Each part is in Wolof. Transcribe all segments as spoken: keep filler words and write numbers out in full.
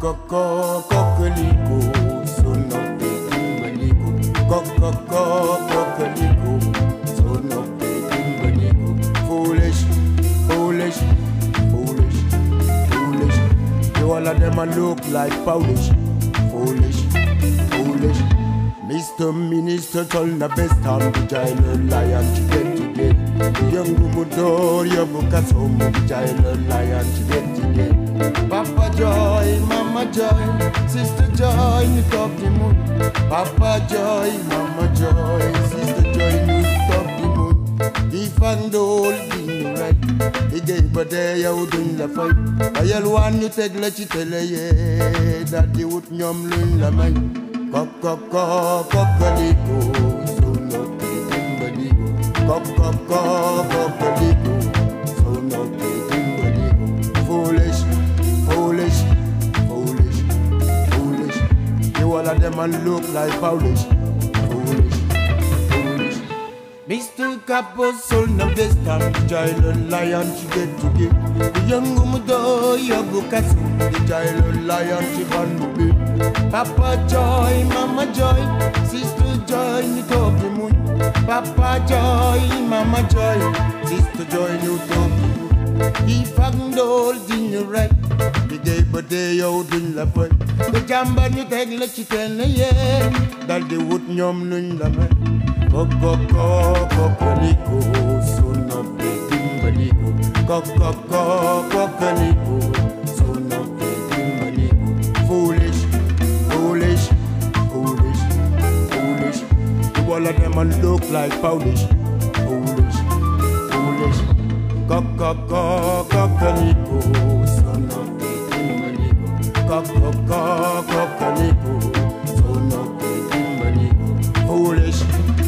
Coco, coquelicot, son of the Timbanico. Coco, coquelicot, son of the Timbanico. Foolish, foolish, foolish, foolish. You all of them a look like Polish. Foolish, foolish. Mister Minister told the best time to giant lion to get to get. Young Mumudor, your book has home, giant lion to get to get. Papa Joy, Mama Joy, Sister Joy, you talk the moon. Papa Joy, Mama Joy, Sister Joy, you talk the moon. If and all being right, he gave a day out in the fight. I yell one you take let you tell ye that you would yum in the mind. Cock, cock, cock, cockalico, so not the Timbanico. Cock, cock, cock, cockalico, so not the Timbanico. Foolish, foolish, foolish, foolish. You all of them and look like Polish. Foolish, foolish. Mister Capo, son of this time, the giant lion she get to give. The young Umudo, your Bukasu, the giant lion she van to be. Papa Joy, Mama Joy, Sister Joy, you talk the moon. Papa Joy, Mama Joy, Sister Joy, you talk the moon. He found all in your right. The day but day out in la fight. The jamba you take let you tell me yeah. That the wood nyom nun la man. Coco coco son of the Timbanico. Coco coco son of the Timbanico. Foolish, foolish, foolish, foolish. You all of them and look like Polish. Foolish, foolish. Coco coco son of the Timbanico. Coco coco son of the Timbanico. Foolish,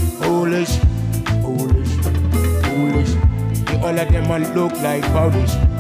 foolish, foolish, foolish. You all of them and look like Polish.